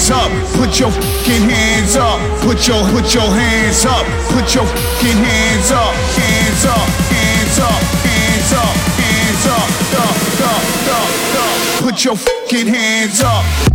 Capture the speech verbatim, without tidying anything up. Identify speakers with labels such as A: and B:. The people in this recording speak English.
A: hands up, put your fucking hands up, put your, put your hands up, put your fucking hands up, hands up, hands up, hands up, hands up, up, up, up, up. Put your fucking hands up.